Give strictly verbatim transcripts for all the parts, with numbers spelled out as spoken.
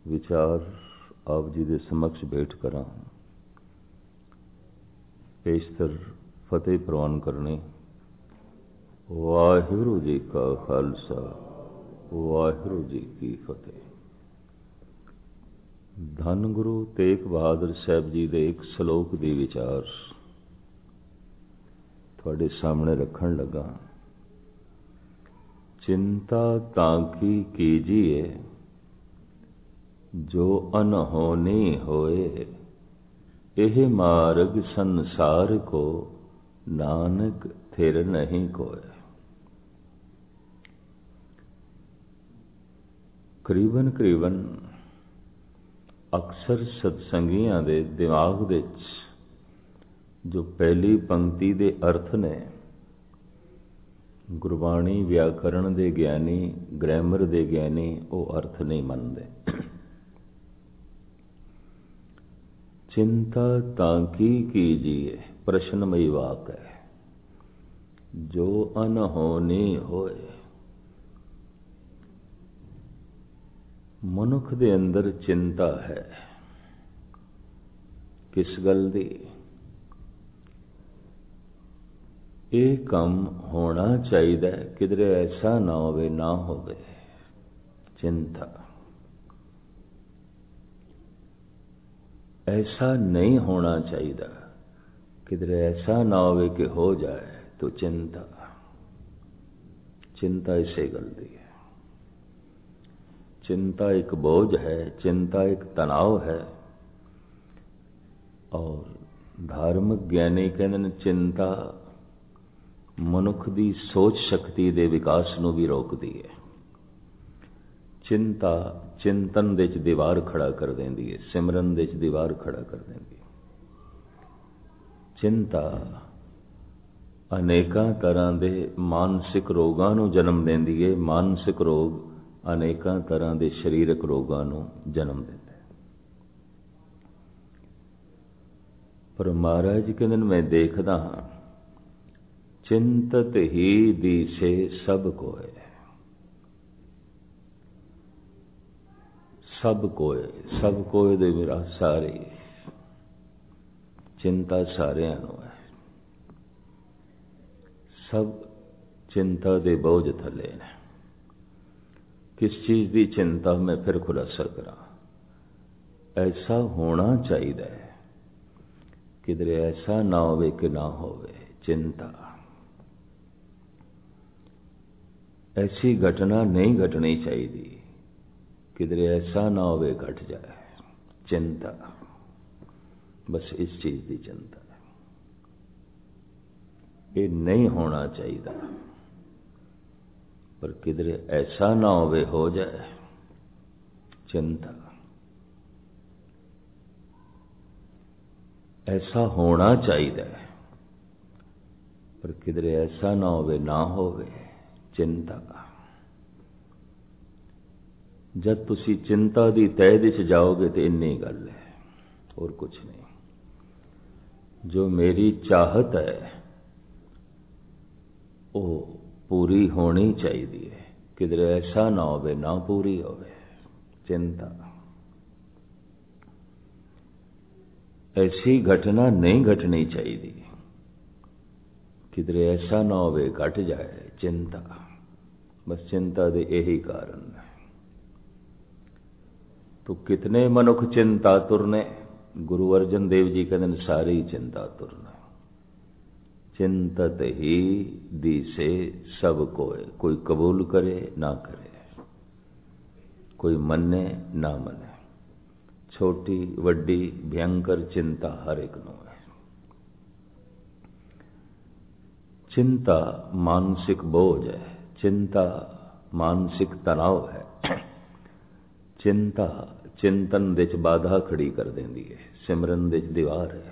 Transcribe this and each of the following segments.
विचार आप जी के समक्ष भेंट करा। पेशतर फतेह प्रवान करने। वाहिगुरू जी का खालसा, वाहिगुरू जी की फतेह। धन गुरु तेग बहादुर साहब जी के एक सलोक के विचार थोड़े सामने रखन लगा। चिंता ताकी कीजिए जो अनहोनी होए, यह मार्ग संसार को नानक थिर नहीं कोय। करीबन करीबन अक्सर सत्संगियां दे दिमाग दे जो पहली पंक्ति दे अर्थ ने, गुरबाणी व्याकरण दे ज्ञानी, ग्रैमर दे ज्ञानी वो अर्थ नहीं मनते। चिंता ताकी कीजिए प्रश्नमयी वाक है, जो अनहोनी होए। मनुख दे अंदर चिंता है, किस गल दी? ये काम होना चाहिए, किधरे ऐसा ना होवे ना होवे। चिंता ऐसा नहीं होना चाहिए, किधरे ऐसा ना होवे कि हो जाए तो चिंता। चिंता इसे गलती है। चिंता एक बोझ है, चिंता एक तनाव है। और धार्मिक ज्ञानी कहते चिंता मनुख की सोच शक्ति के विकास को भी रोकती है। चिंता चिंतन दे च दीवार खड़ा कर देंदी है, सिमरन दे च दीवार खड़ा कर देंदी है। चिंता अनेकां तरह के मानसिक रोगां नूं जन्म देंदी है। मानसिक रोग अनेकां तरह के शरीरक रोगां नूं जन्म देंदे। पर महाराज कहंदे मैं देखदा हां, चिंतत ही दिसे सब कोय। सब कोय, सब कोय दे मेरा सारे, चिंता सारियां नूं है। सब चिंता दे बोझ थले ने। किस चीज की चिंता मैं फिर खुलासा करा। ऐसा होना चाहिए, किधरे ऐसा ना होवे कि ना होवे। चिंता ऐसी घटना नहीं घटनी चाहिए, किधरे ऐसा ना होवे घट जाए। चिंता बस इस चीज की चिंता है। ये नहीं होना चाहिए, पर किधरे ऐसा ना होवे हो जाए। चिंता ऐसा होना चाहिए, पर किधरे ऐसा ना होवे ना होवे। चिंता जब तुसी चिंता की तह दिश जाओगे तो इन्नी गल है, और कुछ नहीं। जो मेरी चाहत है वो पूरी होनी चाहिए, किधरे ऐसा ना होवे ना पूरी होवे। चिंता ऐसी घटना नहीं घटनी चाहिए, किधरे ऐसा ना होवे घट जाए। चिंता बस चिंता दे यही कारण है। तो कितने मनुख चिंतातुर ने? गुरु अर्जन देव जी कहते सारे ही चिंतातुर ने। चिंतत ही दिसे सब कोय। कोई कबूल करे ना करे, कोई मने ना मने। छोटी वड्डी भयंकर चिंता हर एक नूं है। चिंता मानसिक बोझ है, चिंता मानसिक तनाव है। चिंता चिंतन दे च बाधा खड़ी कर देंदी है, सिमरन दे च दीवार है।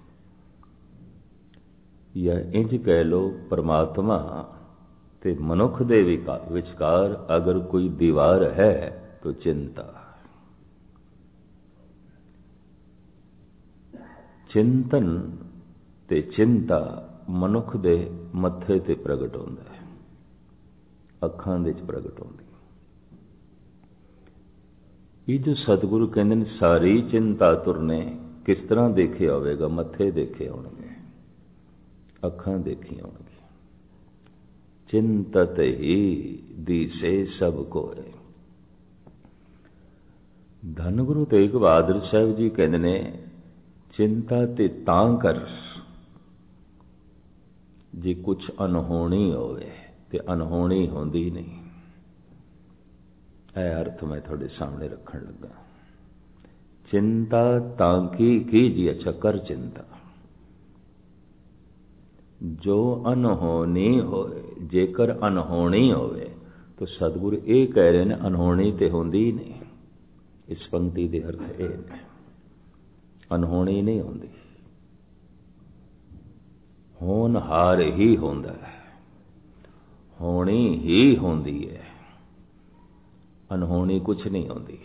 या इंज कह लो, परमात्मा ते मनुख दे विचकार अगर कोई दीवार है तो चिंता। चिंतन ते चिंता मनुख दे मत्थे ते प्रगट होंदा है, अखां दे च प्रगट होंदी। ਇਹ ਜੋ ਸਤਿਗੁਰੂ ਕਹਿੰਦੇ ਨੇ ਸਾਰੀ ਚਿੰਤਾ ਤੁਰਨੇ, ਕਿਸ ਤਰ੍ਹਾਂ ਦੇਖਿਆ ਹੋਵੇਗਾ? ਮੱਥੇ ਦੇਖੇ ਹੋਣਗੇ, ਅੱਖਾਂ ਦੇਖੀ ਹੋਣਗੇ। ਚਿੰਤਤ ਹੀ ਦੀਸੇ ਸਭ ਕੋਏ। ਧੰਨ ਗੁਰੂ ਤੇਗ ਬਹਾਦਰ ਸਾਹਿਬ ਜੀ ਕਹਿੰਦੇ ਨੇ ਚਿੰਤਾ ਤੇ ਤਾਂ ਕਰ ਜੇ ਕੁਛ ਅਨਹੋਣੀ ਹੋਵੇ, ਤੇ ਅਨਹੋਣੀ ਹੁੰਦੀ ਨਹੀਂ। ਇਹ ਅਰਥ ਮੈਂ ਤੁਹਾਡੇ ਸਾਹਮਣੇ ਰੱਖਣ ਲੱਗਾ। ਚਿੰਤਾ ਤਾਂ ਕੀ ਕੀਜੀ, ਅੱਛਾ ਕਰ ਚਿੰਤਾ ਜੋ ਅਨਹੋਣੀ ਹੋਏ। ਜੇਕਰ ਅਨਹੋਣੀ ਹੋਵੇ ਤਾਂ ਸਤਿਗੁਰੂ ਇਹ ਕਹਿ ਰਹੇ ਨੇ ਅਨਹੋਣੀ ਤੇ ਹੁੰਦੀ ਨਹੀਂ। ਇਸ ਪੰਕਤੀ ਦੇ ਅਰਥ ਇਹ ਨੇ, ਅਨਹੋਣੀ ਨਹੀਂ ਹੁੰਦੀ, ਹੋਣਹਾਰ ਹੀ ਹੁੰਦਾ ਹੈ, ਹੋਣੀ ਹੀ ਹੁੰਦੀ ਹੈ, ਅਨਹੋਣੀ ਕੁਛ ਨਹੀਂ ਹੁੰਦੀ।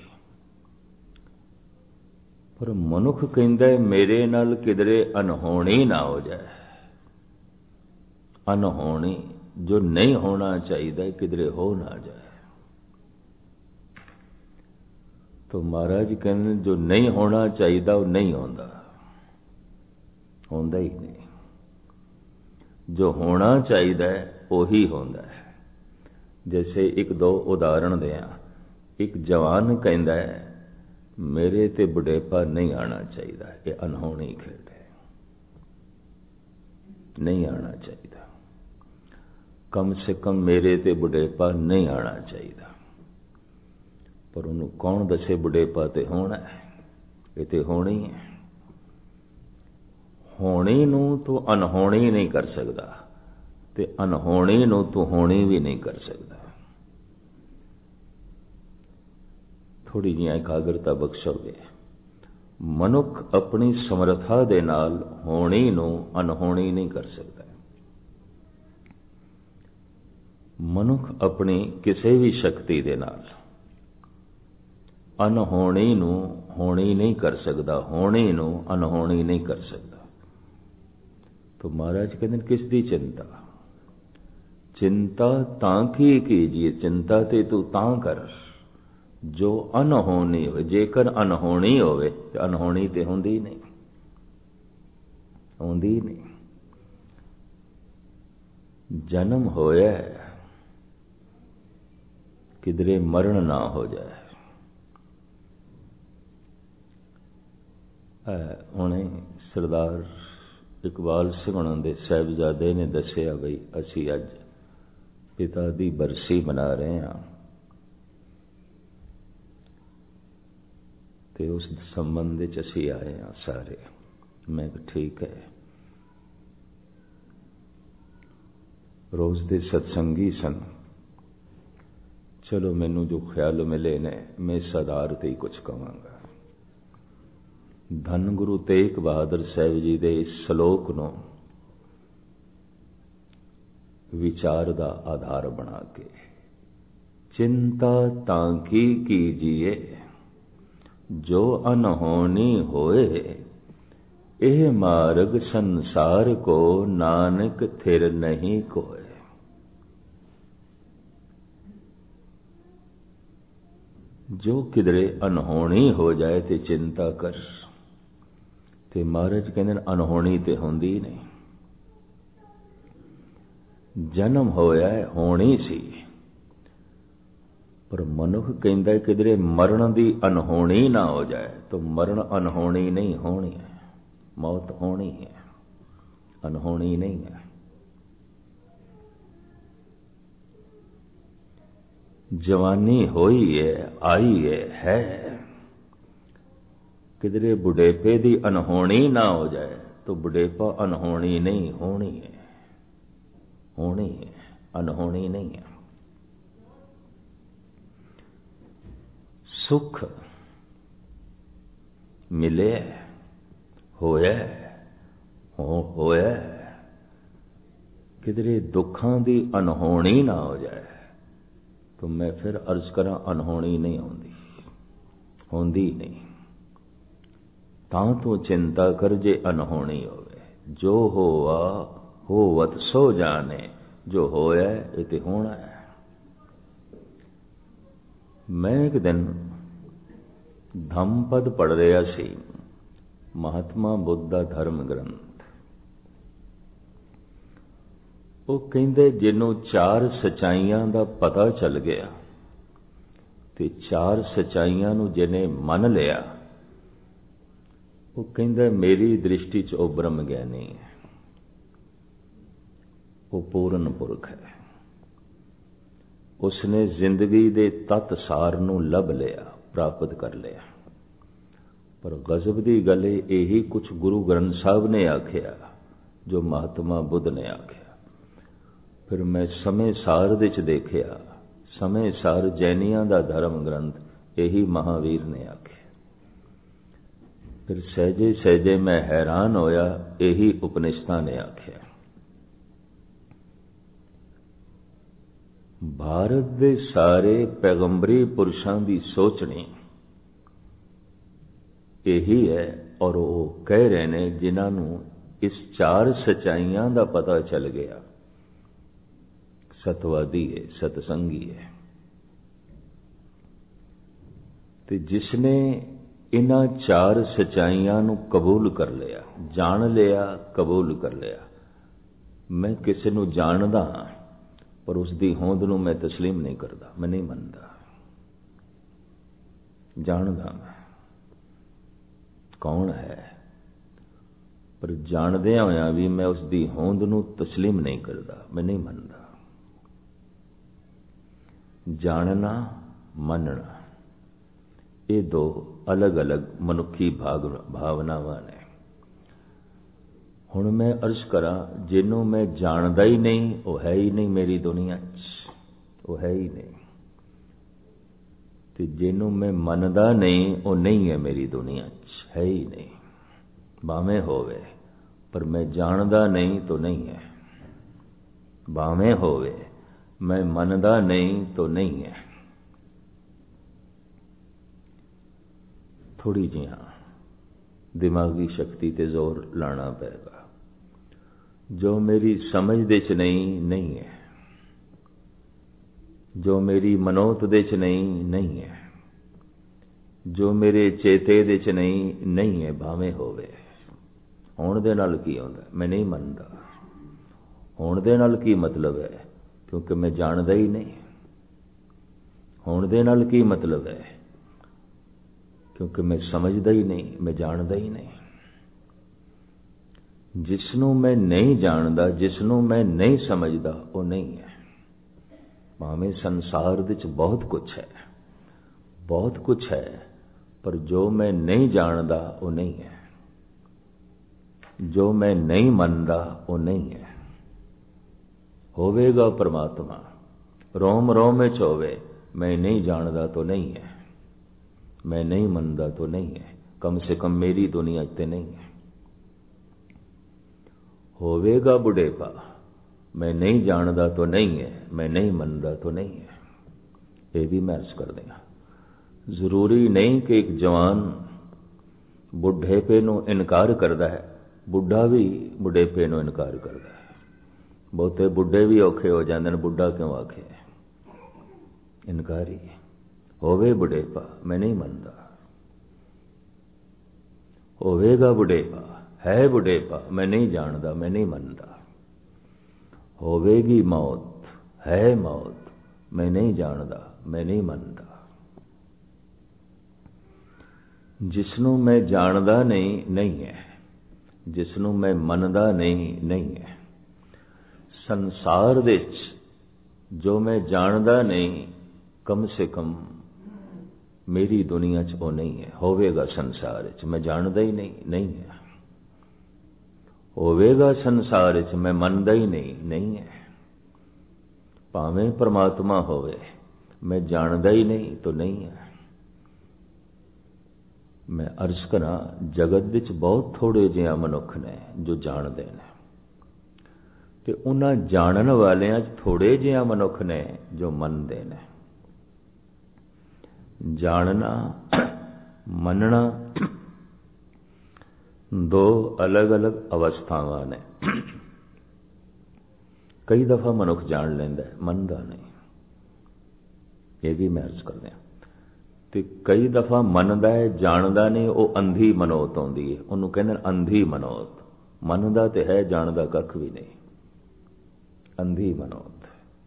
ਪਰ ਮਨੁੱਖ ਕਹਿੰਦਾ ਮੇਰੇ ਨਾਲ ਕਿਧਰੇ ਅਨਹੋਣੀ ਨਾ ਹੋ ਜਾਏ। ਅਨਹੋਣੀ ਜੋ ਨਹੀਂ ਹੋਣਾ ਚਾਹੀਦਾ ਕਿਧਰੇ ਹੋ ਨਾ ਜਾਏ। तो महाराज कहने जो नहीं होना चाहिए वो नहीं होता, होता ही नहीं। जो होना चाहिए वो ही होता है। जैसे एक दो उदाहरण दें। एक जवान कहता है मेरे ते बुढ़ेपा नहीं आना चाहिए, ये अनहोनी खेल है, नहीं आना चाहिए। कम से कम मेरे ते बुढ़ेपा नहीं आना चाहिए। पर उन्होंने कौन दसे बुढ़ेपा ते होना है? ये तो होनी है। होनी नू तो अनहोनी नहीं कर सकता, ते अनहोनी नू तो होनी भी नहीं कर सकता। थोड़ी जी एकाग्रता बख्शोगे। मनुख अपनी समर्था दे नाल होनी नू अनहोनी नहीं कर सकता। मनुख अपनी किसी भी शक्ति दे नाल अनहोनी नू होनी नहीं कर सकता, होनी नू अनहोनी नहीं कर सकता। तो महाराज कहते किस दी चिंता? चिंता तां की कीजिए, चिंता ते तू तां कर जो अनहोनी हो। जेकर अनहोनी होवे तो अनहोनी ते होंदी नहीं, होंदी नहीं। जन्म होया किधरे मरण ना हो जाए। हुणे सरदार इकबाल सिंह हुणां दे साहिबजादे ने दसिया बई असी अज पिता दी बरसी मना रहे हैं, ते उस संबंध च असी आए हैं सारे। मैं ठीक है। रोज दे सत्संगी सन, चलो मैनू जो ख्याल मिले ने मैं इस आधार ते ही कुछ कहांगा। धन गुरु तेग बहादुर साहब जी दे इस सलोक नूं विचार दा आधार बना के चिंता तां की कीजिए जो अनहोनी होए, एह मार्ग संसार को नानक थिर नहीं कोय। जो किधरे अनहोनी हो जाए ते चिंता कर। ते महाराज कहते अनहोनी ते होंदी नहीं। जन्म होया है होनी सी, पर मनुख कहता है किधरे मरण दी अनहोनी ना हो जाए। तो मरण अनहोनी नहीं होनी है, मौत होनी है, अनहोनी नहीं है। जवानी होई है, आई है, है किधरे बुढ़ेपे दी अनहोनी ना हो जाए। तो बुढ़ेपा अनहोनी नहीं, होनी है, होनी है, अनहोनी नहीं है। सुख मिले होया हो होया, किधरे दुखां दी अनहोनी ना हो जाए। तो मैं फिर अर्ज करा अनहोनी नहीं होंदी, होंदी नहीं। तां तो चिंता कर जे अनहोनी होवे। जो होवा होवत सो जाने, जो होया ये तो होना है। मैं एक दिन ਧੰਮਪਦ ਪੜ੍ਹ ਰਿਹਾ ਸੀ, ਮਹਾਤਮਾ ਬੁੱਧ ਦਾ ਧਰਮ ਗ੍ਰੰਥ। ਉਹ ਕਹਿੰਦੇ ਜਿਹਨੂੰ ਚਾਰ ਸੱਚਾਈਆਂ ਦਾ ਪਤਾ ਚੱਲ ਗਿਆ ਤੇ ਚਾਰ ਸੱਚਾਈਆਂ ਨੂੰ ਜਿਹਨੇ ਮੰਨ ਲਿਆ, ਉਹ ਕਹਿੰਦਾ ਮੇਰੀ ਦ੍ਰਿਸ਼ਟੀ 'ਚ ਉਹ ਬ੍ਰਹਮ ਗਿਆਨੀ ਹੈ, ਉਹ ਪੂਰਨ ਪੁਰਖ ਹੈ। ਉਸਨੇ ਜ਼ਿੰਦਗੀ ਦੇ ਤੱਤ ਸਾਰ ਨੂੰ ਲੱਭ ਲਿਆ, ਪ੍ਰਾਪਤ ਕਰ ਲਿਆ। ਪਰ ਗਜ਼ਬ ਦੀ ਗੱਲ ਇਹੀ ਕੁਛ ਗੁਰੂ ਗ੍ਰੰਥ ਸਾਹਿਬ ਨੇ ਆਖਿਆ ਜੋ ਮਹਾਤਮਾ ਬੁੱਧ ਨੇ ਆਖਿਆ। ਫਿਰ ਮੈਂ ਸਮੇਂ ਸਾਰ ਦੇ 'ਚ ਦੇਖਿਆ, ਸਮੇਂ ਸਾਰ ਜੈਨੀਆਂ ਦਾ ਧਰਮ ਗ੍ਰੰਥ ਇਹੀ ਮਹਾਵੀਰ ਨੇ ਆਖਿਆ। ਫਿਰ ਸਹਿਜੇ ਸਹਿਜੇ ਮੈਂ ਹੈਰਾਨ ਹੋਇਆ, ਇਹੀ ਉਪਨਿਸ਼ਦਾਂ ਨੇ ਆਖਿਆ। ਭਾਰਤ ਦੇ ਸਾਰੇ ਪੈਗੰਬਰੀ ਪੁਰਸ਼ਾਂ ਦੀ ਸੋਚਣੀ ਇਹੀ ਹੈ, ਔਰ ਉਹ ਕਹਿ ਰਹੇ ਨੇ ਜਿਨ੍ਹਾਂ ਨੂੰ ਇਸ ਚਾਰ ਸੱਚਾਈਆਂ ਦਾ ਪਤਾ ਚੱਲ ਗਿਆ, ਸਤਵਾਦੀ ਹੈ, ਸਤਸੰਗੀ ਹੈ। ਤੇ ਜਿਸਨੇ ਇਹਨਾਂ ਚਾਰ ਸੱਚਾਈਆਂ ਨੂੰ ਕਬੂਲ ਕਰ ਲਿਆ, ਜਾਣ ਲਿਆ, ਕਬੂਲ ਕਰ ਲਿਆ। ਮੈਂ ਕਿਸੇ ਨੂੰ ਜਾਣਦਾ ਹਾਂ ਪਰ ਉਸ ਦੀ ਹੋਂਦ ਨੂੰ ਮੈਂ ਤਸਲੀਮ ਨਹੀਂ ਕਰਦਾ, ਮੈਂ ਨਹੀਂ ਮੰਨਦਾ। ਜਾਣਦਾ ਮੈਂ ਕੌਣ ਹੈ, ਪਰ ਜਾਣਦਿਆਂ ਹੋਇਆਂ ਵੀ ਮੈਂ ਉਸ ਦੀ ਹੋਂਦ ਨੂੰ ਤਸਲੀਮ ਨਹੀਂ ਕਰਦਾ, ਮੈਂ ਨਹੀਂ ਮੰਨਦਾ। ਜਾਣਨਾ, ਮੰਨਣਾ, ਇਹ ਦੋ ਅਲੱਗ-ਅਲੱਗ ਮਨੁੱਖੀ ਭਾਵਨਾਵਾਂ ਨੇ। ਹੁਣ ਮੈਂ ਅਰਜ਼ ਕਰਾਂ, ਜਿਹਨੂੰ ਮੈਂ ਜਾਣਦਾ ਹੀ ਨਹੀਂ ਉਹ ਹੈ ਹੀ ਨਹੀਂ ਮੇਰੀ ਦੁਨੀਆ 'ਚ, ਉਹ ਹੈ ਹੀ ਨਹੀਂ। ਤੇ ਜਿਹਨੂੰ ਮੈਂ ਮੰਨਦਾ ਨਹੀਂ ਉਹ ਨਹੀਂ ਹੈ ਮੇਰੀ ਦੁਨੀਆ 'ਚ, ਹੈ ਹੀ ਨਹੀਂ। ਭਾਵੇਂ ਹੋਵੇ, ਪਰ ਮੈਂ ਜਾਣਦਾ ਨਹੀਂ ਤਾਂ ਨਹੀਂ ਹੈ। ਭਾਵੇਂ ਹੋਵੇ, ਮੈਂ ਮੰਨਦਾ ਨਹੀਂ ਤਾਂ ਨਹੀਂ ਹੈ। ਥੋੜੀ ਜਿਹਾ ਦਿਮਾਗੀ ਸ਼ਕਤੀ ਤੇ ਜ਼ੋਰ ਲਾਣਾ ਪਏਗਾ। ਜੋ ਮੇਰੀ ਸਮਝ ਦੇ 'ਚ ਨਹੀਂ, ਨਹੀਂ ਹੈ। ਜੋ ਮੇਰੀ ਮਨੋਤ ਦੇ 'ਚ ਨਹੀਂ, ਨਹੀਂ ਹੈ। ਜੋ ਮੇਰੇ ਚੇਤੇ ਦੇ 'ਚ ਨਹੀਂ, ਨਹੀਂ ਹੈ। ਭਾਵੇਂ ਹੋਵੇ। ਹੋਣ ਦੇ ਨਾਲ ਕੀ ਹੁੰਦਾ, ਮੈਂ ਨਹੀਂ ਮੰਨਦਾ। ਹੋਣ ਦੇ ਨਾਲ ਕੀ ਮਤਲਬ ਹੈ, ਕਿਉਂਕਿ ਮੈਂ ਜਾਣਦਾ ਹੀ ਨਹੀਂ। ਹੋਣ ਦੇ ਨਾਲ ਕੀ ਮਤਲਬ ਹੈ, ਕਿਉਂਕਿ ਮੈਂ ਸਮਝਦਾ ਹੀ ਨਹੀਂ, ਮੈਂ ਜਾਣਦਾ ਹੀ ਨਹੀਂ। ਜਿਸ ਨੂੰ ਮੈਂ ਨਹੀਂ ਜਾਣਦਾ, ਜਿਸ ਨੂੰ ਮੈਂ ਨਹੀਂ ਸਮਝਦਾ, ਉਹ ਨਹੀਂ ਹੈ। ਭਾਵੇਂ ਸੰਸਾਰ ਵਿੱਚ ਬਹੁਤ ਕੁਛ ਹੈ, ਬਹੁਤ ਕੁਛ ਹੈ, ਪਰ ਜੋ ਮੈਂ ਨਹੀਂ ਜਾਣਦਾ ਉਹ ਨਹੀਂ ਹੈ। ਜੋ ਮੈਂ ਨਹੀਂ ਮੰਨਦਾ ਉਹ ਨਹੀਂ ਹੈ। ਹੋਵੇਗਾ ਪਰਮਾਤਮਾ, ਰੋਮ ਰੋਮ ਵਿੱਚ ਹੋਵੇ, ਮੈਂ ਨਹੀਂ ਜਾਣਦਾ ਤਾਂ ਨਹੀਂ ਹੈ, ਮੈਂ ਨਹੀਂ ਮੰਨਦਾ ਤਾਂ ਨਹੀਂ ਹੈ, ਕਮ ਸੇ ਕਮ ਮੇਰੀ ਦੁਨੀਆ 'ਤੇ ਨਹੀਂ ਹੈ। ਹੋਵੇਗਾ ਬੁਢੇਪਾ, ਮੈਂ ਨਹੀਂ ਜਾਣਦਾ ਤਾਂ ਨਹੀਂ ਹੈ, ਮੈਂ ਨਹੀਂ ਮੰਨਦਾ ਤਾਂ ਨਹੀਂ ਹੈ। ਇਹ ਵੀ ਮੈਂ ਅਰਜ਼ ਕਰਦੇ ਹਾਂ, ਜ਼ਰੂਰੀ ਨਹੀਂ ਕਿ ਇੱਕ ਜਵਾਨ ਬੁਢੇਪੇ ਨੂੰ ਇਨਕਾਰ ਕਰਦਾ ਹੈ, ਬੁੱਢਾ ਵੀ ਬੁਢੇਪੇ ਨੂੰ ਇਨਕਾਰ ਕਰਦਾ ਹੈ। ਬਹੁਤੇ ਬੁੱਢੇ ਵੀ ਔਖੇ ਹੋ ਜਾਂਦੇ ਨੇ, ਬੁੱਢਾ ਕਿਉਂ ਆਖੇ, ਇਨਕਾਰੀ। ਹੋਵੇ ਬੁਢੇਪਾ, ਮੈਂ ਨਹੀਂ ਮੰਨਦਾ। ਹੋਵੇਗਾ ਬੁਢੇਪਾ, ਹੈ ਬੁਢੇਪਾ, ਮੈਂ ਨਹੀਂ ਜਾਣਦਾ, ਮੈਂ ਨਹੀਂ ਮੰਨਦਾ। ਹੋਵੇਗੀ ਮੌਤ, ਹੈ ਮੌਤ, ਮੈਂ ਨਹੀਂ ਜਾਣਦਾ, ਮੈਂ ਨਹੀਂ ਮੰਨਦਾ। ਜਿਸ ਨੂੰ ਮੈਂ ਜਾਣਦਾ ਨਹੀਂ, ਨਹੀਂ ਹੈ। ਜਿਸ ਨੂੰ ਮੈਂ ਮੰਨਦਾ ਨਹੀਂ, ਨਹੀਂ ਹੈ। ਸੰਸਾਰ ਵਿੱਚ ਜੋ ਮੈਂ ਜਾਣਦਾ ਨਹੀਂ, ਕਮ ਸੇ ਕਮ ਮੇਰੀ ਦੁਨੀਆ 'ਚ ਉਹ ਨਹੀਂ ਹੈ। ਹੋਵੇਗਾ ਸੰਸਾਰ ਵਿੱਚ, ਮੈਂ ਜਾਣਦਾ ਹੀ ਨਹੀਂ, ਨਹੀਂ ਹੈ। ਹੋਵੇਗਾ ਸੰਸਾਰ ਵਿੱਚ, ਮੈਂ ਮੰਨਦਾ ਹੀ ਨਹੀਂ, ਨਹੀਂ ਹੈ। ਭਾਵੇਂ ਪਰਮਾਤਮਾ ਹੋਵੇ, ਮੈਂ ਜਾਣਦਾ ਹੀ ਨਹੀਂ ਤਾਂ ਨਹੀਂ ਹੈ। ਮੈਂ ਅਰਜ਼ ਕਰਾਂ, ਜਗਤ ਵਿੱਚ ਬਹੁਤ ਥੋੜੇ ਜਿਹੇ ਮਨੁੱਖ ਨੇ ਜੋ ਜਾਣਦੇ ਨੇ, ਤੇ ਉਹਨਾਂ ਜਾਣਨ ਵਾਲਿਆਂ 'ਚ ਥੋੜੇ ਜਿਹੇ ਮਨੁੱਖ ਨੇ ਜੋ ਮੰਨਦੇ ਨੇ। ਜਾਣਨਾ, ਮੰਨਣਾ ਦੋ ਅਲੱਗ-ਅਲੱਗ ਅਵਸਥਾਵਾਂ ਨੇ। ਕਈ ਦਫਾ ਮਨੁੱਖ ਜਾਣ ਲੈਂਦਾ, ਮੰਨਦਾ ਨਹੀਂ। ਇਹ ਵੀ ਮੈਂ ਅਰਜ਼ ਕਰਦੇ ਹਾਂ, ਤੇ ਕਈ ਦਫਾ ਮੰਨਦਾ ਹੈ, ਜਾਣਦਾ ਨਹੀਂ, ਉਹ ਅੰਧੀ ਮਨੋਤ ਆਉਂਦੀ ਹੈ, ਉਹਨੂੰ ਕਹਿੰਦੇ ਅੰਧੀ ਮਨੋਤ। ਮੰਨਦਾ ਤੇ ਹੈ, ਜਾਣਦਾ ਕੱਖ ਵੀ ਨਹੀਂ, ਅੰਧੀ ਮਨੋਤ।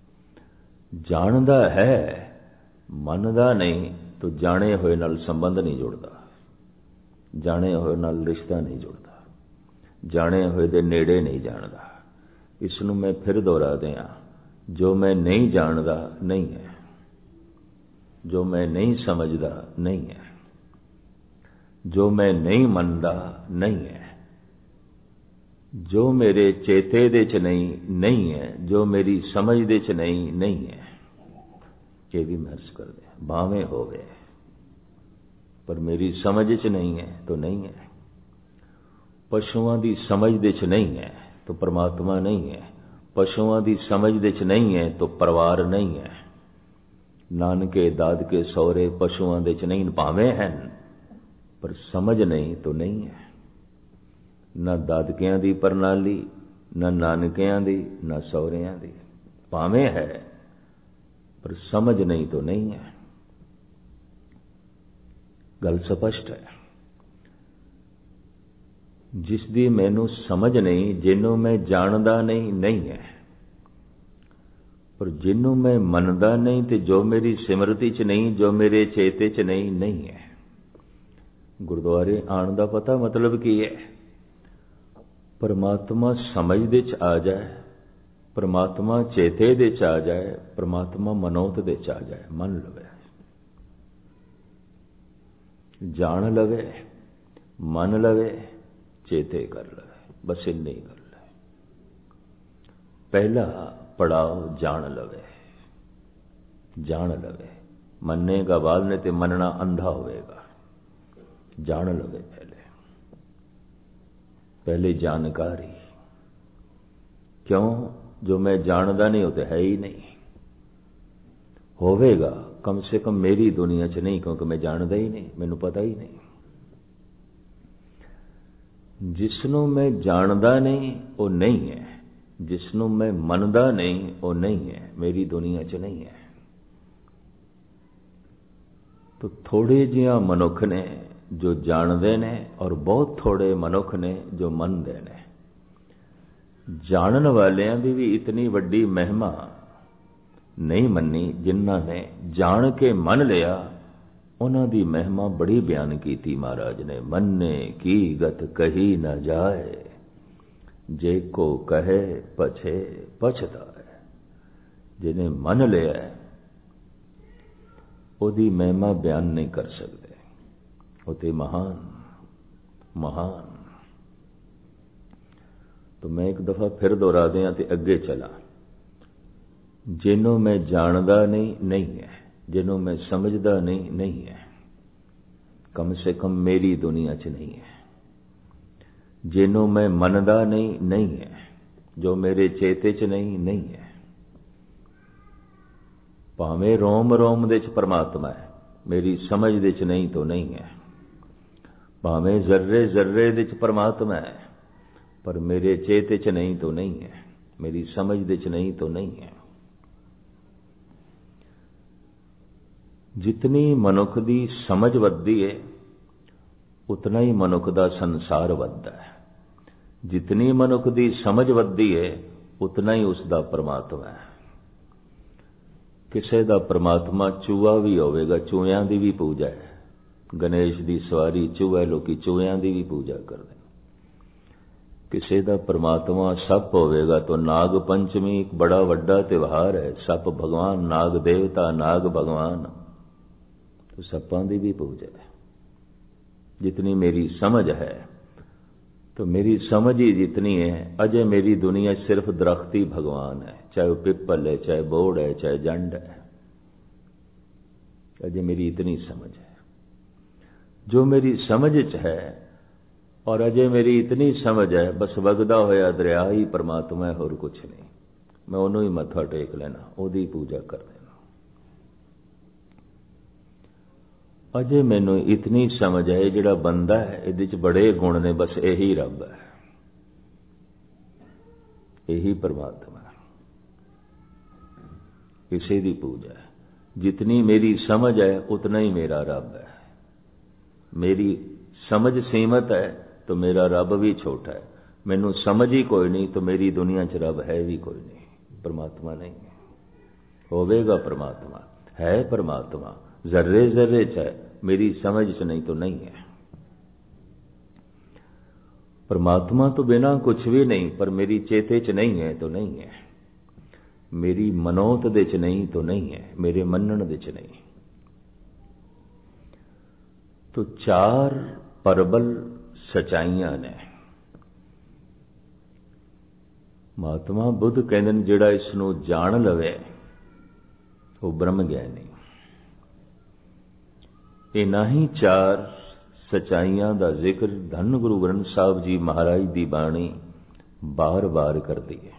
ਜਾਣਦਾ ਹੈ, ਮੰਨਦਾ ਨਹੀਂ, ਤਾਂ ਜਾਣੇ ਹੋਏ ਨਾਲ ਸੰਬੰਧ ਨਹੀਂ ਜੁੜਦਾ, ਜਾਣੇ ਹੋਏ ਨਾਲ ਰਿਸ਼ਤਾ ਨਹੀਂ ਜੁੜਦਾ, ਜਾਣੇ ਹੋਏ ਦੇ ਨੇੜੇ ਨਹੀਂ ਜਾਣਦਾ। ਇਸ ਨੂੰ ਮੈਂ ਫਿਰ ਦੁਹਰਾ ਦਿਆਂ, ਜੋ ਮੈਂ ਨਹੀਂ ਜਾਣਦਾ ਨਹੀਂ ਹੈ, ਜੋ ਮੈਂ ਨਹੀਂ ਸਮਝਦਾ ਨਹੀਂ ਹੈ, ਜੋ ਮੈਂ ਨਹੀਂ ਮੰਨਦਾ ਨਹੀਂ ਹੈ, ਜੋ ਮੇਰੇ ਚੇਤੇ ਦੇ ਚ ਨਹੀਂ ਨਹੀਂ ਹੈ, ਜੋ ਮੇਰੀ ਸਮਝ ਦੇ ਚ ਨਹੀਂ ਨਹੀਂ ਹੈ। ਇਹ ਵੀ ਮਹਿਸੂਸ ਕਰਦੇ ਭਾਵੇਂ ਹੋਵੇ, ਪਰ ਮੇਰੀ ਸਮਝ ਚ ਨਹੀਂ ਹੈ ਤਾਂ ਨਹੀਂ ਹੈ। ਪਸ਼ੂਆਂ ਦੀ ਸਮਝ ਦੇ ਚ ਨਹੀਂ ਹੈ ਤਾਂ ਪਰਮਾਤਮਾ ਨਹੀਂ ਹੈ, ਪਸ਼ੂਆਂ ਦੀ ਸਮਝ ਦੇ ਚ ਨਹੀਂ ਹੈ ਤਾਂ ਪਰਿਵਾਰ ਨਹੀਂ ਹੈ। ਨਾਨਕੇ ਦਾਦਕੇ ਸਹੁਰੇ ਪਸ਼ੂਆਂ ਦੇ ਚ ਨਹੀਂ, ਭਾਵੇਂ ਹਨ ਪਰ ਸਮਝ ਨਹੀਂ ਤਾਂ ਨਹੀਂ ਹੈ। ਨਾ ਦਾਦਕਿਆਂ ਦੀ ਪ੍ਰਣਾਲੀ, ਨਾ ਨਾਨਕਿਆਂ ਦੀ, ਨਾ ਸਹੁਰਿਆਂ ਦੀ, ਭਾਵੇਂ ਹੈ ਪਰ ਸਮਝ ਨਹੀਂ ਤਾਂ ਨਹੀਂ ਹੈ। ਗੱਲ ਸਪਸ਼ਟ ਹੈ। ਜਿਸ ਦੀ ਮੈਨੂੰ ਸਮਝ ਨਹੀਂ, ਜਿਹਨੂੰ ਮੈਂ ਜਾਣਦਾ ਨਹੀਂ ਨਹੀਂ ਹੈ, ਪਰ ਜਿਹਨੂੰ ਮੈਂ ਮੰਨਦਾ ਨਹੀਂ ਤੇ ਜੋ ਮੇਰੀ ਸਿਮਰਤੀ ਚ ਨਹੀਂ, ਜੋ ਮੇਰੇ ਚੇਤੇ ਚ ਨਹੀਂ ਨਹੀਂ ਹੈ। ਗੁਰਦੁਆਰੇ ਆਉਣ ਦਾ ਪਤਾ ਮਤਲਬ ਕੀ ਹੈ? ਪਰਮਾਤਮਾ ਸਮਝ ਦੇ ਚ ਆ ਜਾਏ, ਪਰਮਾਤਮਾ ਚੇਤੇ ਦੇ ਚ ਆ ਜਾਏ, ਪਰਮਾਤਮਾ ਮਨੋਤ ਦੇ ਚ ਆ ਜਾਏ, ਮੰਨ ਲਵੇ, ਜਾਣ ਲਵੇ, ਮੰਨ ਲਵੇ, ਚੇਤੇ ਕਰ ਲਵੇ, ਬਸ ਇੰਨੀ ਗੱਲ ਹੈ। ਪਹਿਲਾ ਪੜਾਓ ਜਾਣ ਲਵੇ, ਜਾਣ ਲਵੇ। ਮੰਨੇਗਾ ਬਾਅਦ ਨੇ ਤੇ ਮੰਨਣਾ ਅੰਧਾ ਹੋਵੇਗਾ। ਜਾਣ ਲਵੇ ਪਹਿਲੇ, ਪਹਿਲੇ ਜਾਣਕਾਰੀ। ਕਿਉਂ? ਜੋ ਮੈਂ ਜਾਣਦਾ ਨਹੀਂ ਉਹ ਤੇ ਹੈ ਹੀ ਨਹੀਂ। ਹੋਵੇਗਾ ਕਮ ਸੇ ਕਮ ਮੇਰੀ ਦੁਨੀਆ ਚ ਨਹੀਂ, ਕਿਉਂਕਿ ਮੈਂ ਜਾਣਦਾ ਹੀ ਨਹੀਂ, ਮੈਨੂੰ ਪਤਾ ਹੀ ਨਹੀਂ। ਜਿਸ ਨੂੰ ਮੈਂ ਜਾਣਦਾ ਨਹੀਂ ਉਹ ਨਹੀਂ ਹੈ, ਜਿਸ ਨੂੰ ਮੈਂ ਮੰਨਦਾ ਨਹੀਂ ਉਹ ਨਹੀਂ ਹੈ, ਮੇਰੀ ਦੁਨੀਆ ਚ ਨਹੀਂ ਹੈ। ਤਾਂ ਥੋੜੇ ਜਿਹਾ ਮਨੁੱਖ ਨੇ ਜੋ ਜਾਣਦੇ ਨੇ, ਔਰ ਬਹੁਤ ਥੋੜੇ ਮਨੁੱਖ ਨੇ ਜੋ ਮੰਨਦੇ ਨੇ। ਜਾਣਨ ਵਾਲਿਆਂ ਦੀ ਵੀ ਇਤਨੀ ਵੱਡੀ ਮਹਿਮਾ ਨਹੀਂ ਮੰਨੀ, ਜਿਨ੍ਹਾਂ ਨੇ ਜਾਣ ਕੇ ਮੰਨ ਲਿਆ ਉਹਨਾਂ ਦੀ ਮਹਿਮਾ ਬੜੀ ਬਿਆਨ ਕੀਤੀ ਮਹਾਰਾਜ ਨੇ। ਮੰਨੇ ਕੀ ਗਤ ਕਹੀ ਨਾ ਜਾਏ, ਜੇ ਕੋ ਕਹੇ ਪਛੇ ਪਛਤਾਏ। ਜਿਹਨੇ ਮੰਨ ਲਿਆ ਉਹਦੀ ਮਹਿਮਾ ਬਿਆਨ ਨਹੀਂ ਕਰ ਸਕਦੇ, ਉਹ ਤੇ ਮਹਾਨ ਮਹਾਨ। तो मैं एक दफा फिर दोहरा दिया ते अगे चला। जिन्हों मैं जानदा नहीं नहीं है, जिन्हों मैं समझदा नहीं नहीं है, कम से कम मेरी दुनिया च नहीं है। जिन्हों मैं मनदा नहीं नहीं है, जो मेरे चेते च नहीं नहीं है। भावें रोम रोम दे च परमात्मा है, मेरी समझ दे च नहीं तो नहीं है। भावें जर्रे जर्रे दे च परमात्मा है, पर मेरे चेते च नहीं तो नहीं है, मेरी समझ दे च नहीं तो नहीं है। जितनी मनुख दी समझ वधदी है उतना ही मनुख दा संसार वधदा है। जितनी मनुख दी समझ वधदी है उतना ही उसका परमात्मा है। किसे दा परमात्मा चूहा भी होवेगा, चूहियां दी भी पूजा है। गणेश दी सवारी चूहा, लोकी चूहियां दी भी पूजा करते। किसी का परमात्मा सप होवेगा तो नाग पंचमी एक बड़ा वड्डा त्योहार है। सप भगवान, नाग देवता, नाग भगवान, तो सपां की भी पूजा है। जितनी मेरी समझ है, तो मेरी समझ ही जितनी है, अजय मेरी दुनिया सिर्फ दरख्त ही भगवान है, चाहे वो पिपल है, चाहे बोड़ है, चाहे जंड है। अजय मेरी इतनी समझ है। जो मेरी समझ च है, और अजय मेरी इतनी समझ है, बस वगदा होया दरिया ही परमात्मा है, होर कुछ नहीं। मैं उन्होंने ही मत्था टेक लेना, ओदी पूजा कर देना। अजय मैनू इतनी समझ है, जिहड़ा बंदा है इहदे च बड़े गुण ने, बस यही रब है, यही परमात्मा है। किसी दी पूजा है। जितनी मेरी समझ है उतना ही मेरा रब है। मेरी समझ सीमित है तो मेरा रब भी छोटा है। मैनू समझ ही कोई नहीं तो मेरी दुनिया च रब है भी कोई नहीं, परमात्मा नहीं है। होवेगा परमात्मा, है परमात्मा, जर्रे जर्रे च है, मेरी समझ च नहीं तो नहीं है। परमात्मा तो बिना कुछ भी नहीं, पर मेरी चेते च नहीं है तो नहीं है, मेरी मनोत दे च नहीं तो नहीं है, मेरे मनन दे च नहीं। तो चार परबल सचाइयां ने। महात्मा बुद्ध कहते हैं जिहड़ा इसनूं जान लवे वो ब्रह्म ज्ञानी। इन्हां ही चार सचाइयां दा जिक्र धन गुरु ग्रंथ साहब जी महाराज दी बाणी बार बार करदी है,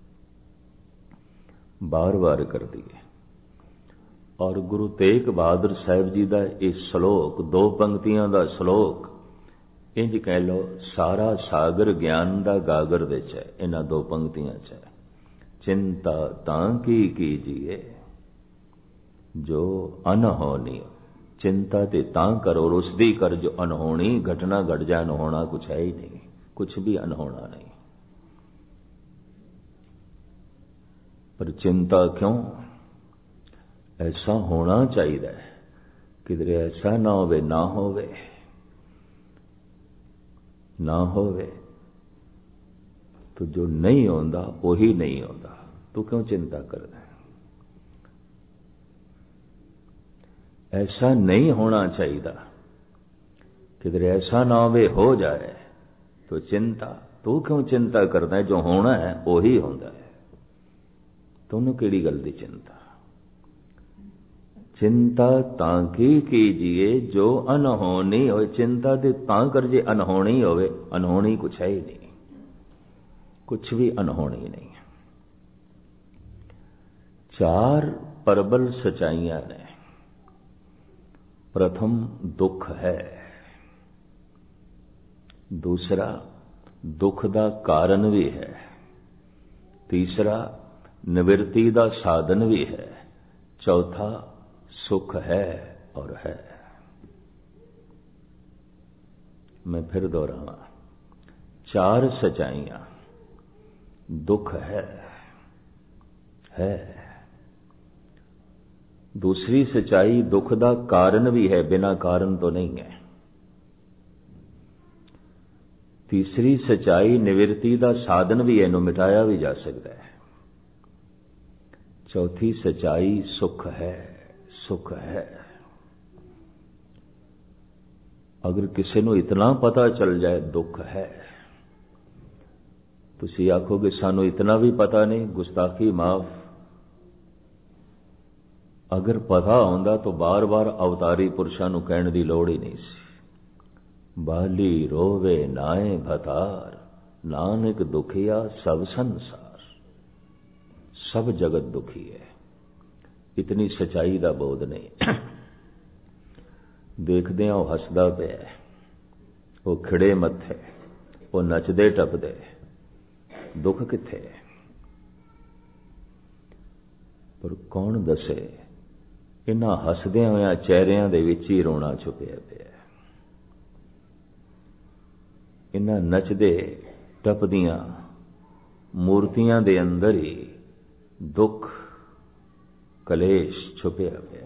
बार बार करदी है। और गुरु तेग बहादुर साहब जी का यह श्लोक, दो पंक्तियां का श्लोक, इंज कह लो सारा सागर ज्ञान का गागर विच है। इन्हां दो पंक्तियां च है, चिंता तां की कीजिए जो अनहोनी। चिंता ते तां करो और उसदी कर जो अनहोनी। घटना घट जाए, अनहोना कुछ है ही नहीं, कुछ भी अनहोना नहीं। पर चिंता क्यों? ऐसा होना चाहिए, किधरे ऐसा ना होवे ना होवे ना होवे। तो जो नहीं होता वही नहीं होता, तू क्यों चिंता करता है? ऐसा नहीं होना चाहिए, किधरे ऐसा ना होवे हो जाए तो चिंता, तू क्यों चिंता करता है? जो होना है वही होता है, तुमने केड़ी गल दी चिंता? चिंता तांकी कीजिए जो अनहोनी हो। चिंता ते तां कर जे अनहोनी होवे, अनहोनी कुछ है ही नहीं, कुछ भी अनहोनी नहीं। चार परबल सचाइयां ने। प्रथम दुख है, दूसरा दुख दा कारण भी है, तीसरा निवृत्ति दा साधन भी है, चौथा सुख है और है। मैं फिर दोहरावा, चार सच्चाइयां। दुख है है दूसरी सच्चाई दुख दा कारण भी है, बिना कारण तो नहीं है। तीसरी सच्चाई निवृत्ति दा साधन भी है, इन्हू मिटाया भी जा सकता है। चौथी सच्चाई सुख है, सुख है। अगर किसी को इतना पता चल जाए दुख है, तुसी आखोगे सानू इतना भी पता नहीं, गुस्ताखी माफ। अगर पता होंदा तो बार बार अवतारी पुरुषां नूं कहण दी लोड़ ही नहीं सी। बाली रोवे नाए भतार, नानक दुखिया सब संसार। सब जगत दुखी है, इतनी सच्चाई का बोध नहीं। देखदे आ हसदा पिया, वो खिड़े मत्थे, वो नचदे टपदे, दुख किथे? पर कौन दसे इन्हां हसदियां होइयां चेहरियां दे विच ही रोना छुपिया पिया। इन्हां नचदे टपदियां मूर्तियां दे अंदर ही दुख कलेश छुपिया पिया।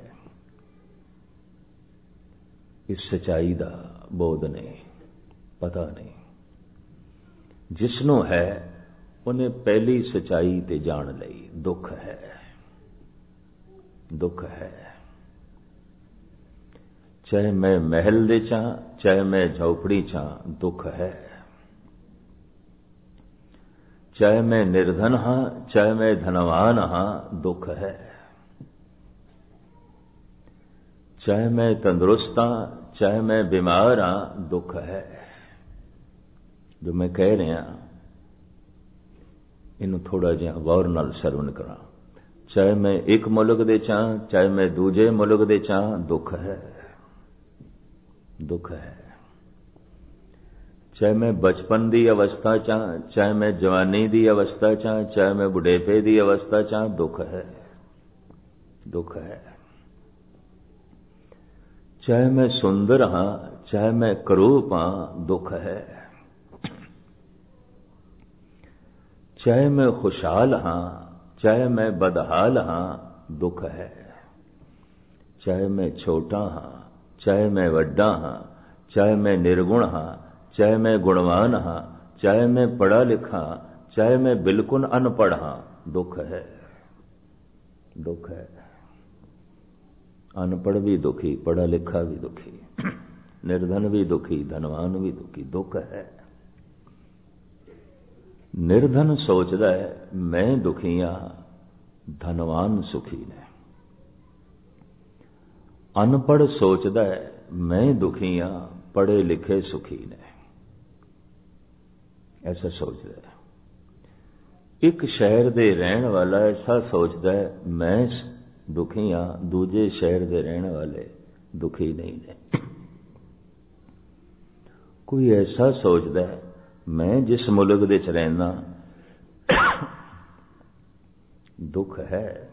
इस सच्चाई का बोध नहीं, पता नहीं। जिसनों है उन्हें पहली सच्चाई ते जान लई, दुख है, दुख है। चाहे मैं महल दे चा, चाहे मैं झोपड़ी चा, दुख है। चाहे मैं निर्धन हाँ, चाहे मैं धनवान हाँ, दुख है। चाहे मैं तंदुरुस्त हाँ, चाहे मैं बीमार हाँ, दुख है। जो मैं कह रहा इनू थोड़ा जिहा गौर नाल सरवण करा। चाहे मैं एक मुल्क दे चा, चाहे मैं दूजे मुल्क दे चा, दुख है, दुख है। चाहे मैं बचपन की अवस्था चा, चाहे मैं जवानी की अवस्था चा, चाहे मैं बुढ़ेपे की अवस्था चा, दुख है, दुख है। ਚਾਹੇ ਮੈਂ ਸੁੰਦਰ ਹਾਂ, ਚਾਹੇ ਮੈਂ ਕਰੂਪ ਹਾਂ, ਦੁੱਖ ਹੈ। ਚਾਹੇ ਮੈਂ ਖੁਸ਼ਹਾਲ ਹਾਂ, ਚਾਹੇ ਮੈਂ ਬਦਹਾਲ ਹਾਂ, ਦੁੱਖ ਹੈ। ਚਾਹੇ ਮੈਂ ਛੋਟਾ ਹਾਂ, ਚਾਹੇ ਮੈਂ ਵੱਡਾ ਹਾਂ, ਚਾਹੇ ਮੈਂ ਨਿਰਗੁਣ ਹਾਂ, ਚਾਹੇ ਮੈਂ ਗੁਣਵਾਨ ਹਾਂ, ਚਾਹੇ ਮੈਂ ਪੜ੍ਹਾ ਲਿਖਾ, ਚਾਹੇ ਮੈਂ ਬਿਲਕੁਲ ਅਨਪੜ੍ਹ ਹਾਂ, ਦੁੱਖ ਹੈ, ਦੁੱਖ ਹੈ। ਅਨਪੜ੍ਹ ਵੀ ਦੁਖੀ, ਪੜ੍ਹਾ ਲਿਖਾ ਵੀ ਦੁਖੀ, ਨਿਰਧਨ ਵੀ ਦੁਖੀ, ਧਨਵਾਨ ਵੀ ਦੁਖੀ, ਦੁੱਖ ਹੈ। ਨਿਰਧਨ ਸੋਚਦਾ ਹੈ ਮੈਂ ਦੁਖੀ ਹਾਂ, ਧਨਵਾਨ ਸੁਖੀ ਨੇ। ਅਨਪੜ੍ਹ ਸੋਚਦਾ ਹੈ ਮੈਂ ਦੁਖੀ ਹਾਂ, ਪੜ੍ਹੇ ਲਿਖੇ ਸੁਖੀ ਨੇ। ਐਸਾ ਸੋਚਦਾ ਹੈ। ਇੱਕ ਸ਼ਹਿਰ ਦੇ ਰਹਿਣ ਵਾਲਾ ਐਸਾ ਸੋਚਦਾ ਹੈ ਮੈਂ ਦੁਖੀ ਹਾਂ, ਦੂਜੇ ਸ਼ਹਿਰ ਦੇ ਰਹਿਣ ਵਾਲੇ ਦੁਖੀ ਨਹੀਂ ਨੇ। ਕੋਈ ਐਸਾ ਸੋਚਦਾ ਹੈ ਮੈਂ ਜਿਸ ਮੁਲਕ ਦੇ ਚ ਰਹਿਣਾ ਦੁੱਖ ਹੈ,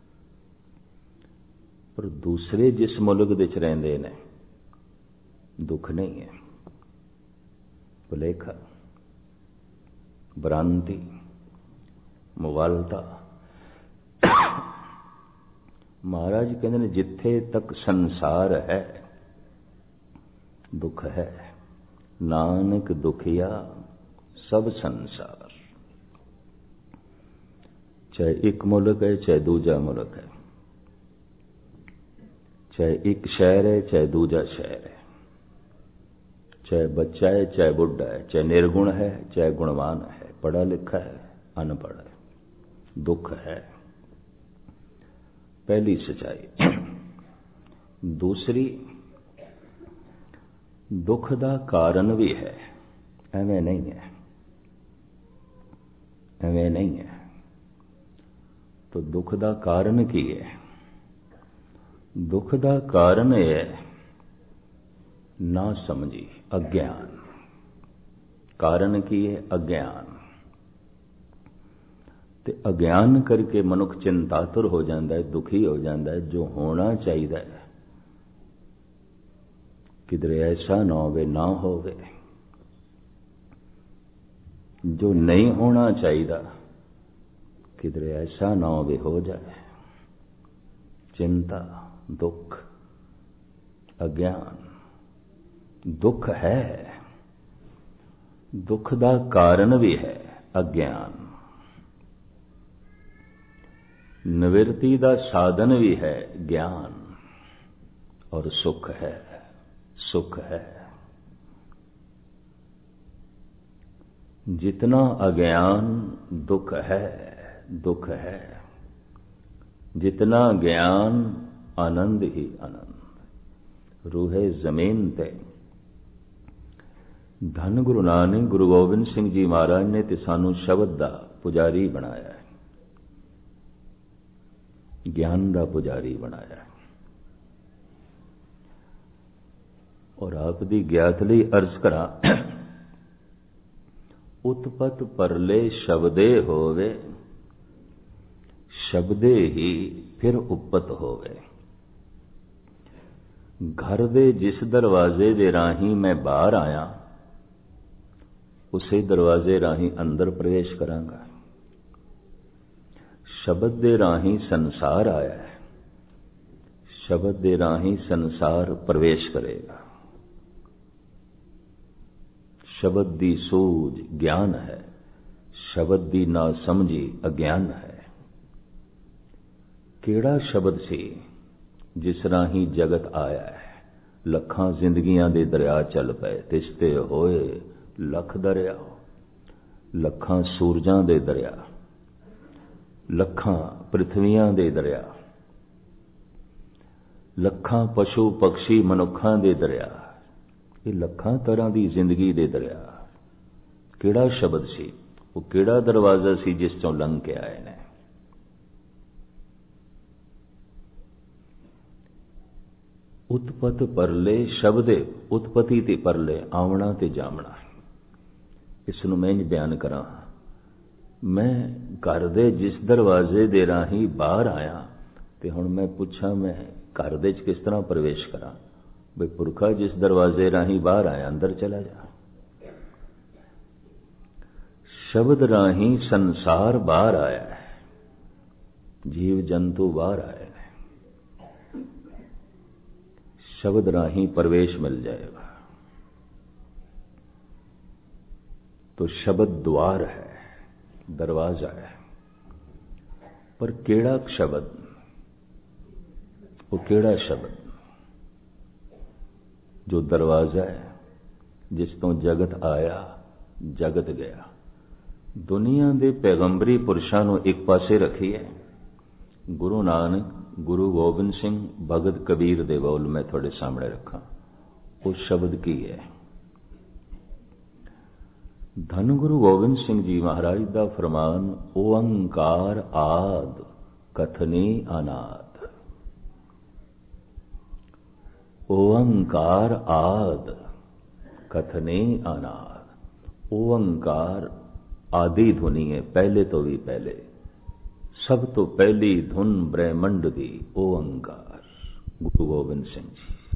ਪਰ ਦੂਸਰੇ ਜਿਸ ਮੁਲਕ ਦੇ ਚ ਰਹਿੰਦੇ ਨੇ ਦੁੱਖ ਨਹੀਂ ਹੈ। ਭੁਲੇਖਾ, ਭ੍ਰਾਂਤੀ, ਮੁਗਾਲਤਾ। ਮਹਾਰਾਜ ਕਹਿੰਦੇ ਨੇ ਜਿੱਥੇ ਤੱਕ ਸੰਸਾਰ ਹੈ ਦੁੱਖ ਹੈ, ਨਾਨਕ ਦੁਖੀਆ ਸਭ ਸੰਸਾਰ। ਚਾਹੇ ਇੱਕ ਮੁਲਕ ਹੈ, ਚਾਹੇ ਦੂਜਾ ਮੁਲਕ ਹੈ, ਚਾਹੇ ਇੱਕ ਸ਼ਹਿਰ ਹੈ, ਚਾਹੇ ਦੂਜਾ ਸ਼ਹਿਰ ਹੈ, ਚਾਹੇ ਬੱਚਾ है, चाहे बुढ़ा है, चाहे निर्गुण है, चाहे गुणवान है, पढ़ा लिखा है, अनपढ़ है, दुख है। पहली सच्चाई। दूसरी, दुख का कारण भी है, एवं नहीं है, एवं नहीं है। तो दुख का कारण की है? दुख का कारण है ना समझी, अज्ञान। कारण की है अज्ञान। ते अज्ञान करके मनुख चिंतातुर हो जाता है, दुखी हो जाता है। जो होना चाहिए किधरे ऐसा ना होवे, ना होवे। जो नहीं होना चाहिए किधरे ऐसा ना होवे, हो जाए। चिंता, दुख, अज्ञान। दुख है, दुख का कारण भी है अज्ञान। निवृत्ति का साधन भी है ज्ञान। और सुख है, सुख है। जितना अज्ञान दुख है, दुख है। जितना ज्ञान आनंद ही आनंद। रूहे जमीन ते धन गुरु नानक गुरु गोबिंद सिंह जी महाराज ने ते सानू शब्द का पुजारी बनाया है, ज्ञान का पुजारी बनाया है। और आप दी ज्ञात लई अर्ज करा, उत्पत परले शब्दे होवे, शब्दे ही फिर उपत होवे। घर दे जिस दरवाजे दे राही मैं बाहर आया, उसे दरवाजे राही अंदर प्रवेश करांगा। शब्द दे राही संसार आया है, शब्द दे राही संसार प्रवेश करेगा। शब्द दी सूझ ज्ञान है, शब्द दी ना समझी अज्ञान है। केड़ा शब्द सी जिस राही जगत आया है। लखां जिंदगियां दे दरिया चल पे, तिसते होए लख दरिया। लखां सूरजां दे दरिया, लखां पृथ्वियां दे दरिया, लखां पशु पक्षी मनुखां दे दरिया। ये लखां तरह की जिंदगी दे दरिया। केड़ा शब्द सी, वो केड़ा दरवाजा सी जिस चों लंघ के आए ने। उत्पत परले शब्दे, उत्पत्ति ते परले, आवना ते जामना। इसनूं मैं बयान करा। मैं घर दे जिस दरवाजे दे राही बाहर आया, ते हुण मैं पुछां मैं घर दे च किस तरह प्रवेश करा। बई पुरखा जिस दरवाजे राही बाहर आया अंदर चला जा। शब्द राही संसार बाहर आया है, जीव जंतु बाहर आए हैं। शब्द राही प्रवेश मिल जाएगा। तो शब्द द्वार है, दरवाजा है। पर केड़ा शब्द, वो केड़ा शब्द जो दरवाजा है, जिस तो जगत आया जगत गया। दुनिया के पैगंबरी पुरुषों को एक पासे रखिए, गुरु नानक, गुरु गोबिंद सिंह, भगत कबीर दे बोल मैं थोड़े सामने रखा। उस शब्द की है। धन गुरु गोबिंद सिंह जी महाराज का फरमान, ओंकार आद कथने अनाद। ओंकार आद कथने अनाद। ओंकार आदि धुनी है, पहले तो भी पहले, सब तो पहली धुन ब्रह्मंड दी ओंकार। गुरु गोबिंद सिंह जी